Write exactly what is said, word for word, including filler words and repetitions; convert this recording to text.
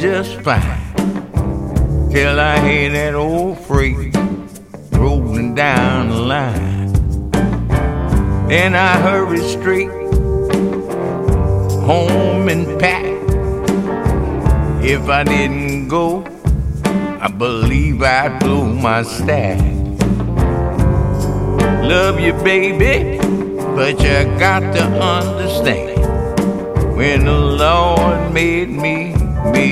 just fine till I hear that old freight rolling down the line. Then I hurry straight home and pack. If I didn't go, I believe I'd blow my stack. Love you, baby, but you got to understand, when the Lord made me, me